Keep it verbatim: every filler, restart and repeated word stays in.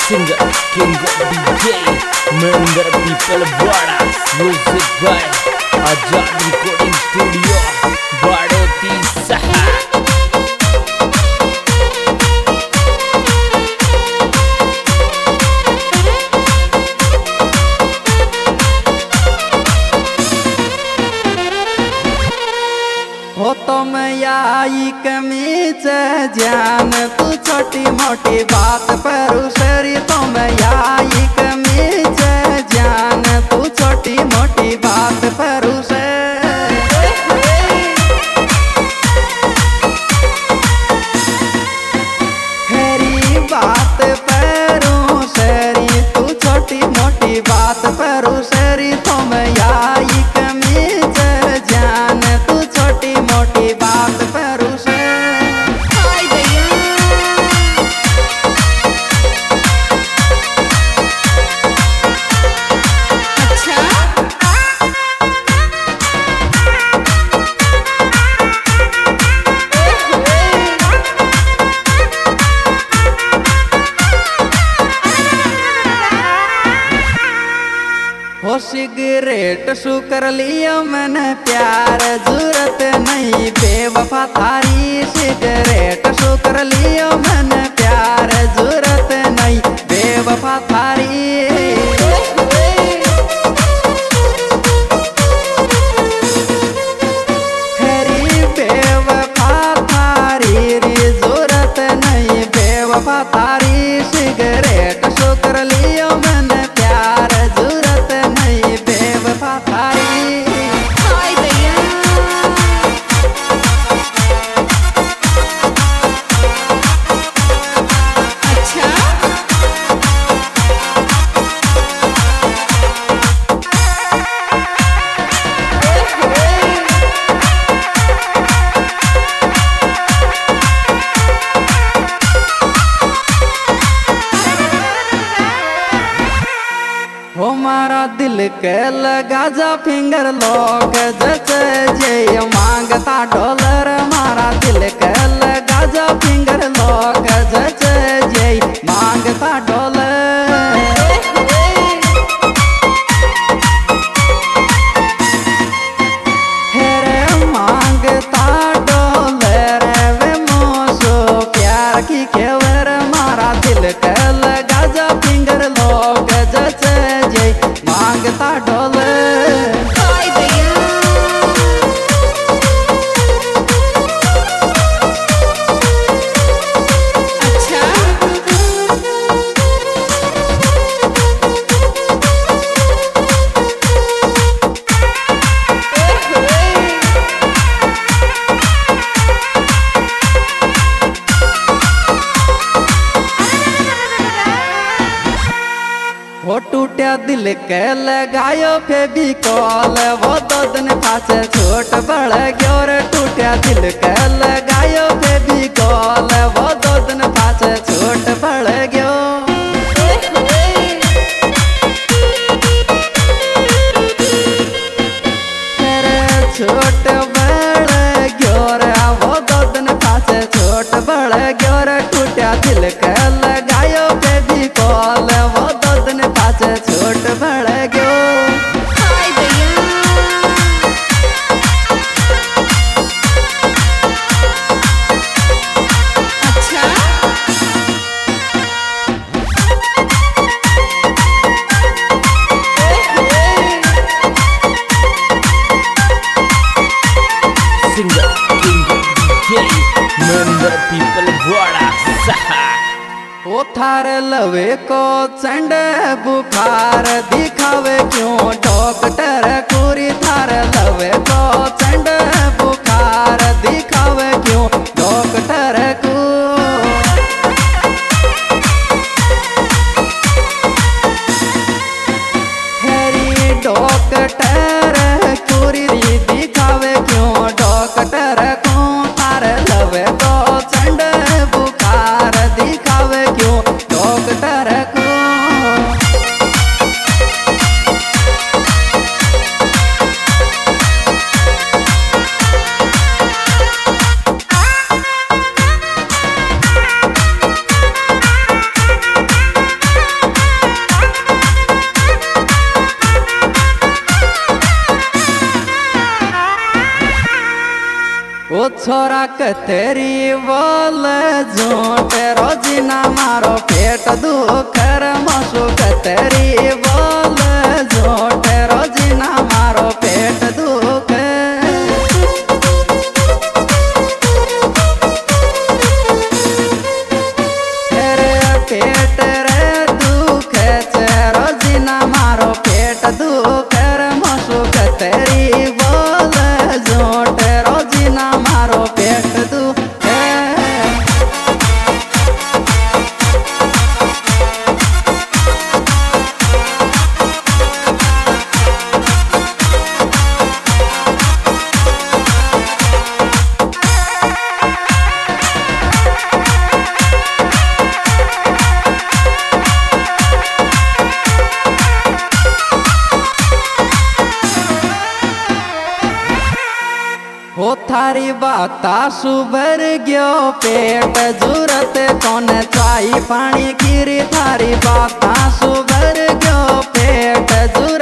Singer, king of D J, member people Vadas, music by Azad Recording Studio, Badoti Saha. हो तो मैं आई कमीज जान तू छोटी मोटी बात पर उसरी तो मैं आई कमीज जान तू छोटी मोटी बात पर उसे हरी बात पर उसरी तू छोटी मोटी बात पर उसरी तो मैं आई कमीज जान तू छोटी मोटी बात पर उसे हो सिगरेट शू कर लिया मैंने प्यार जरूरत नहीं बेवफा थारी सिगरेट शू कर लिया मैंने प्यार जरूरत नहीं बेवफा थारी हरी बेवफा थारी री जरूरत नहीं बेवफा थारी सिगरेट शू कर लिया मैंने प्यार जरूरत नहीं बेवफा थारी हो मारा दिल के लगा जा फिंगर लोग जच जे मांगता डॉलर मारा दिल के लगा जा फिंगर लोग जच जे मांगता डॉलर हेरे मांगता डॉलर वे मोसो प्यार की केवर मारा दिल के लगा जा फिंगर लोग जच मांगता डॉलर वो टूटा दिल के लगायो फेविकॉल वो दो दिन पाछे छोट बढ़ गयो रे टूटा दिल के लगायो फेविकॉल वो दो दिन पाछे छोट बढ़ गयो छोट बढ़ गयो रे वो दो दिन पाछे छोट बढ़ गयो रे टूटा दिल के लगायो फेविकॉल वो दो दिन पाछे छोट बढ़ गयो Singer, king of D J, member people Vadas Saha. वो थार लवे को चंड बुखार दिखावे क्यों डॉक्टर कुरी थार लवे को चंड बुखार दिखावे क्यों डॉक्टर को हरी डॉक्टर कुरी दिखावे क्यों डॉक्टर को थार लवे को चंड बुखार दिखावे क्यों डॉक्टर को तेरी बोल झूठ रोजीना मारो पेट दुखर मसुक तेरी बोल झूठ रोजीना मारो पेट दुख तेरे पेट रे दुख रोजीना मारो पेट दुखर मसुक तेरी बोल झूठ रोजीना मारो पेट दुख हो थारी बाता सुबर गयो पेट जरूरत कौन चाई पानी कीरी थारी बाता सुबर गयो पेट जरूरत